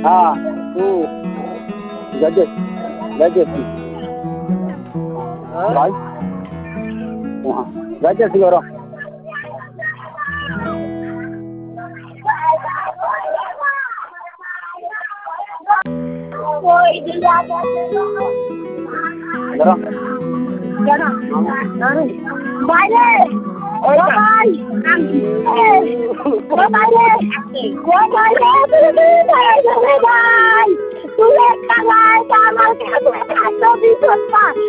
हाँ तू गजब गजब भाई वहाँ गजब सी करो বাইরে ও ভাই ও বাইরে ও বাইরে তুই ভাই তুই একটা ভাই আমার কাছে এত বিপদ